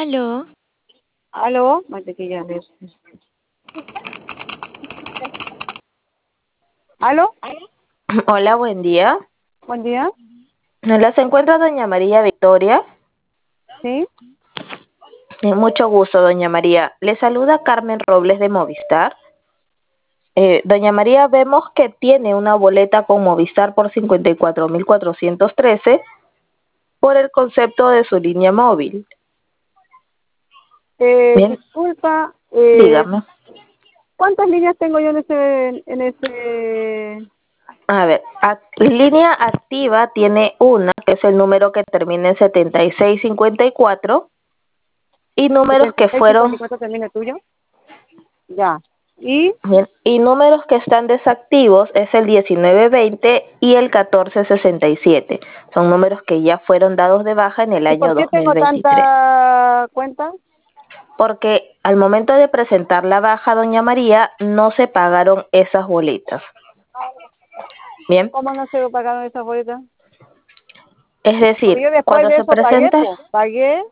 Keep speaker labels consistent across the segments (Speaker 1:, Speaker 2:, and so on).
Speaker 1: Aló.
Speaker 2: Aló, mantequilla. Aló,
Speaker 3: Hola, buen día.
Speaker 2: buen día.
Speaker 3: Hola, se encuentra doña María Victoria.
Speaker 2: Sí,
Speaker 3: Mucho gusto, doña María. Le saluda Carmen Robles de Movistar. Doña María, vemos que tiene una boleta con Movistar por 54.413 por el concepto de su línea móvil. Bien,
Speaker 2: disculpa,
Speaker 3: dígame.
Speaker 2: ¿cuántas líneas tengo yo en ese?
Speaker 3: A ver, línea activa tiene una, que es el número que termina en 7654, y números que fueron
Speaker 2: 7654 también es tuyo? Ya. ¿Y?
Speaker 3: bien, y números que están desactivos es el 1920 y el 1467. Son números que ya fueron dados de baja en el
Speaker 2: ¿Y
Speaker 3: año
Speaker 2: por qué tengo
Speaker 3: 2023.
Speaker 2: tanta cuenta?
Speaker 3: Porque al momento de presentar la baja, doña María, no se pagaron esas boletas. Bien,
Speaker 2: ¿Cómo no se pagaron esas boletas?
Speaker 3: es
Speaker 2: Porque
Speaker 3: decir,
Speaker 2: yo después
Speaker 3: cuando
Speaker 2: de
Speaker 3: se
Speaker 2: eso pagué,
Speaker 3: presenta.
Speaker 2: pues. Pagué.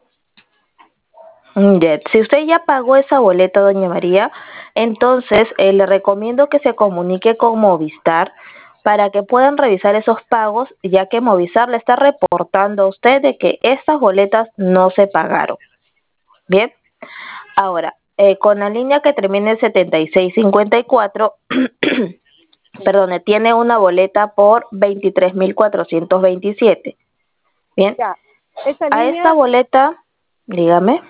Speaker 3: Ya, si usted ya pagó esa boleta, doña María, entonces le recomiendo que se comunique con Movistar para que puedan revisar esos pagos, ya que Movistar le está reportando a usted de que estas boletas no se pagaron. Bien, ahora, con la línea que termina en 7654, perdone, tiene una boleta por 23.427. Bien,
Speaker 2: Ya. Esa
Speaker 3: a esta
Speaker 2: línea,
Speaker 3: boleta, dígame.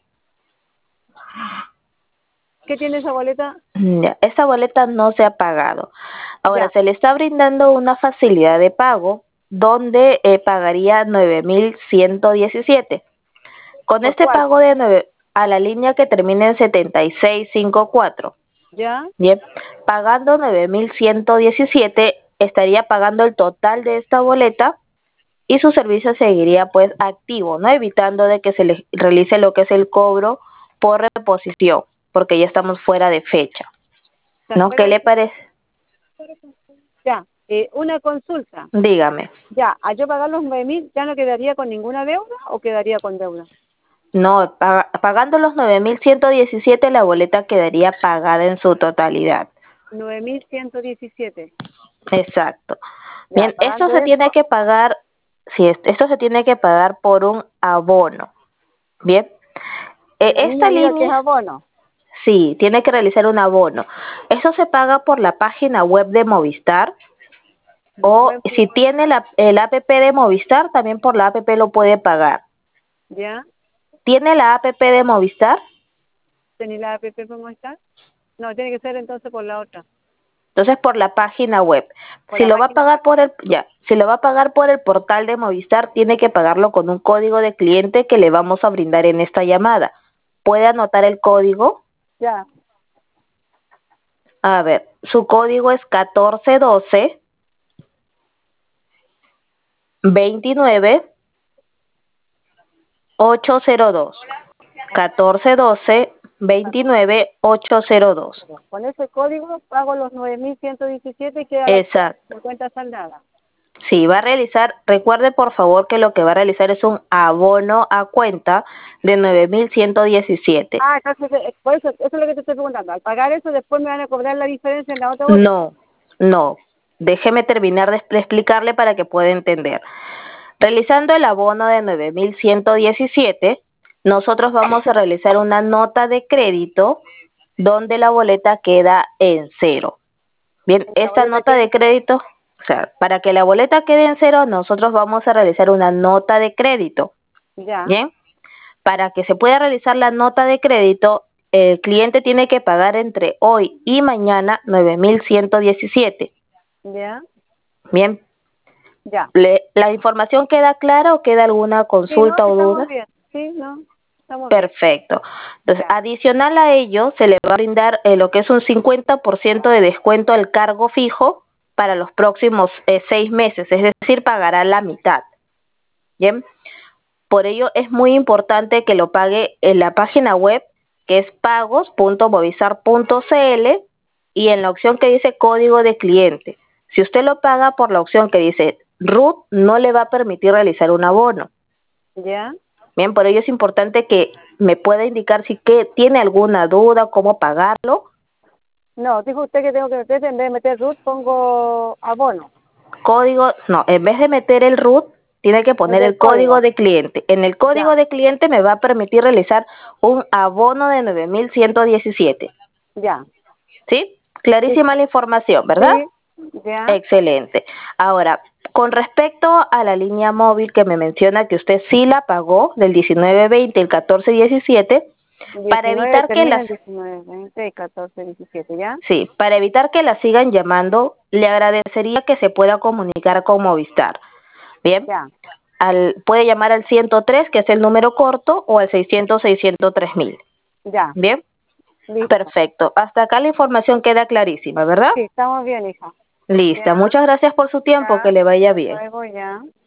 Speaker 2: ¿qué tiene esa boleta?
Speaker 3: Ya, esa boleta no se ha pagado. Ahora,
Speaker 2: Ya.
Speaker 3: se le está brindando una facilidad de pago donde pagaría 9.117. Con
Speaker 2: ¿Por
Speaker 3: este
Speaker 2: cuál?
Speaker 3: pago de 9 a la línea que termina en 7654,
Speaker 2: Ya.
Speaker 3: bien, pagando 9.117, estaría pagando el total de esta boleta y su servicio seguiría pues activo, ¿no? Evitando de que se le realice lo que es el cobro por reposición, porque ya estamos fuera de fecha.
Speaker 2: ¿Se
Speaker 3: ¿No? ¿Qué
Speaker 2: acuerdan?
Speaker 3: le parece?
Speaker 2: Ya. Una consulta.
Speaker 3: Dígame.
Speaker 2: Ya, a yo pagar los 9.000, ¿ya no quedaría con ninguna deuda o quedaría con deuda?
Speaker 3: No, pagando los 9.117, la boleta quedaría pagada en su totalidad.
Speaker 2: 9.117.
Speaker 3: Exacto.
Speaker 2: Ya,
Speaker 3: Bien, esto
Speaker 2: pagando
Speaker 3: se tiene
Speaker 2: eso,
Speaker 3: que pagar, sí, esto se tiene que pagar por un abono. Bien,
Speaker 2: la
Speaker 3: esta
Speaker 2: niña diga que es
Speaker 3: línea,
Speaker 2: abono.
Speaker 3: sí, tiene que realizar un abono. Eso se paga por la página web de Movistar,
Speaker 2: La
Speaker 3: o
Speaker 2: web,
Speaker 3: si tiene el app de Movistar, también por la app lo puede pagar.
Speaker 2: ya,
Speaker 3: ¿Tiene la app de Movistar?
Speaker 2: ¿tenés la app cómo está? No, tiene que ser entonces por la otra,
Speaker 3: Entonces por la página web.
Speaker 2: por
Speaker 3: Si
Speaker 2: la
Speaker 3: lo va a
Speaker 2: página
Speaker 3: pagar
Speaker 2: web.
Speaker 3: por si lo va a pagar por el portal de Movistar, tiene que pagarlo con un código de cliente que le vamos a brindar en esta llamada. ¿Puede anotar el código?
Speaker 2: Ya,
Speaker 3: A ver, su código es 1412 29 802. 1412 29 802.
Speaker 2: con ese código pago los 9.117 y queda
Speaker 3: Exacto.
Speaker 2: la cuenta saldada.
Speaker 3: Sí, va a realizar, recuerde por favor que lo que va a realizar es un abono a cuenta de 9.117.
Speaker 2: Ah, entonces, por eso es lo que te estoy preguntando. Al pagar eso, después me van a cobrar la diferencia en la otra boleta.
Speaker 3: No, no. Déjeme terminar de explicarle para que pueda entender. Realizando el abono de 9.117, nosotros vamos a realizar una nota de crédito donde la boleta queda en cero. Bien,
Speaker 2: La
Speaker 3: esta
Speaker 2: boleta
Speaker 3: nota de
Speaker 2: que
Speaker 3: crédito, o sea, para que la boleta quede en cero, nosotros vamos a realizar una nota de crédito.
Speaker 2: ya,
Speaker 3: Bien, para que se pueda realizar la nota de crédito, el cliente tiene que pagar entre hoy y mañana 9.117.
Speaker 2: ya,
Speaker 3: Bien,
Speaker 2: ya.
Speaker 3: ¿la información queda clara o queda alguna
Speaker 2: Sí, no,
Speaker 3: consulta
Speaker 2: sí
Speaker 3: o
Speaker 2: estamos
Speaker 3: duda?
Speaker 2: bien. Sí, no, estamos bien.
Speaker 3: Perfecto. Entonces,
Speaker 2: Ya.
Speaker 3: adicional a ello, se le va a brindar lo que es un 50% de descuento al cargo fijo para los próximos 6 meses, es decir, pagará la mitad. Bien, por ello es muy importante que lo pague en la página web, que es pagos.movistar.cl, y en la opción que dice código de cliente. Si usted lo paga por la opción que dice RUT, no le va a permitir realizar un abono.
Speaker 2: Ya.
Speaker 3: Bien, por ello es importante que me pueda indicar si que tiene alguna duda, cómo pagarlo.
Speaker 2: No, dijo usted que tengo que meter, en vez de meter root, pongo abono.
Speaker 3: Código, no, en vez de meter el root, tiene que poner
Speaker 2: Meter
Speaker 3: el código
Speaker 2: código.
Speaker 3: de cliente. En el código
Speaker 2: Ya,
Speaker 3: de cliente me va a permitir realizar un abono de 9.117.
Speaker 2: ya.
Speaker 3: ¿Sí?
Speaker 2: Sí,
Speaker 3: Clarísima la información, ¿verdad?
Speaker 2: sí, ya,
Speaker 3: Excelente. Ahora, con respecto a la línea móvil que me menciona que usted sí la pagó del 19-20 el 14-17, para
Speaker 2: 19
Speaker 3: evitar que
Speaker 2: termina
Speaker 3: las
Speaker 2: en 19, 20 y 14, 17, ¿ya?
Speaker 3: sí, para evitar que la sigan llamando, le agradecería que se pueda comunicar con Movistar. Bien,
Speaker 2: Ya,
Speaker 3: puede llamar al 103, que es el número corto, o al 600-603.000.
Speaker 2: ya,
Speaker 3: Bien,
Speaker 2: listo.
Speaker 3: perfecto. Hasta acá la información queda clarísima, ¿verdad?
Speaker 2: Sí, estamos bien, hija.
Speaker 3: Lista.
Speaker 2: Ya,
Speaker 3: Muchas gracias por su tiempo. Que
Speaker 2: ya,
Speaker 3: le vaya
Speaker 2: hasta
Speaker 3: bien.
Speaker 2: luego, ya.